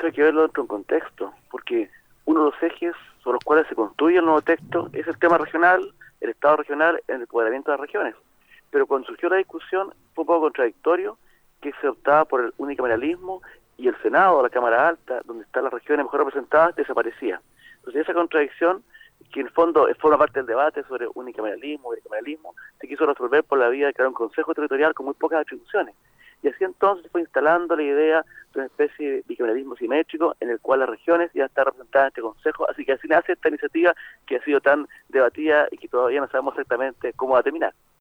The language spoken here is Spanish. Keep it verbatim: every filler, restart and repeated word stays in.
esto hay que verlo dentro de un contexto, porque uno de los ejes sobre los cuales se construye el nuevo texto es el tema regional, el Estado regional, el empoderamiento de las regiones. Pero cuando surgió la discusión fue un poco contradictorio que se optaba por el unicameralismo y el Senado, la Cámara Alta, donde están las regiones mejor representadas, desaparecía. Entonces esa contradicción, que en el fondo forma parte del debate sobre unicameralismo y bicameralismo, se quiso resolver por la vía de crear un consejo territorial con muy pocas atribuciones. Y así entonces se fue instalando la idea de una especie de bicameralismo simétrico en el cual las regiones ya están representadas en este consejo, así que así nace esta iniciativa que ha sido tan debatida y que todavía no sabemos exactamente cómo va a terminar.